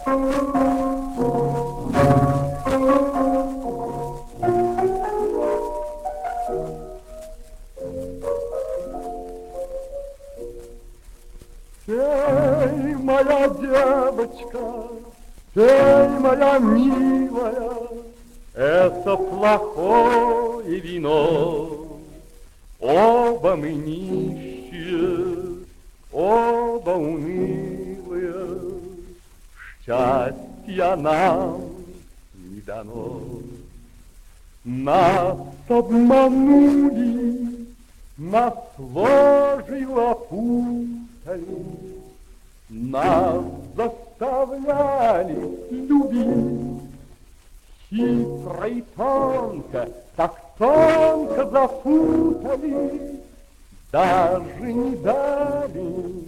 Эй, моя девочка, эй, моя милая, это плохое вино. Оба мы нищие, оба унылые, счастья нам не дано. Нас обманули, нас ложью опутали, нас заставляли любить. Хитро и тонко, так тонко запутали, даже не дали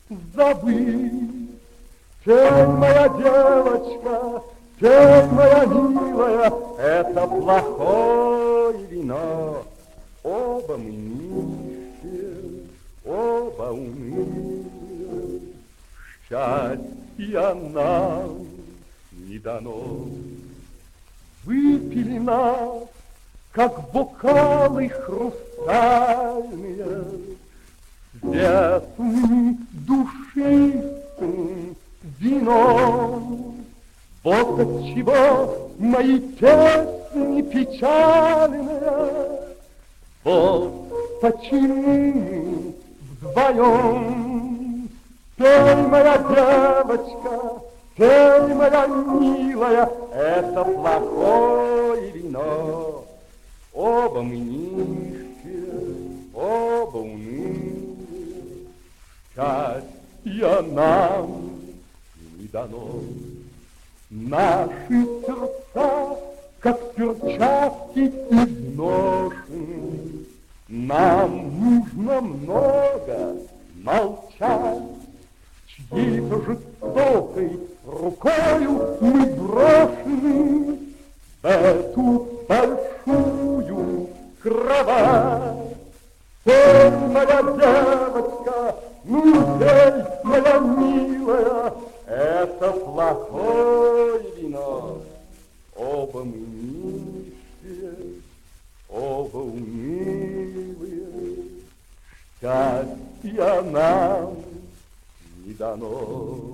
забыть. Пей, моя девочка, пей, моя милая, это плохое вино. Оба мы нищие, оба унылые, счастья нам не дано. Выпили нас, как бокалы хрустальные, светлым, душистым вином. Вот отчего мои песни печальные, вот почему вдвоем. Пей, моя девочка, пей, моя милая, это плохое вино. Оба мы нищие, оба унылые, счастья нам не дано. Наши сердца, как перчатки, изношены. Нам нужно много молчать. Чьей-то жестокой рукою мы брошены в эту большую кровать. Пей, моя девочка, ну пей, моя милая, это плохое вино. Оба мы нищие, оба унылые, счастья нам не дано.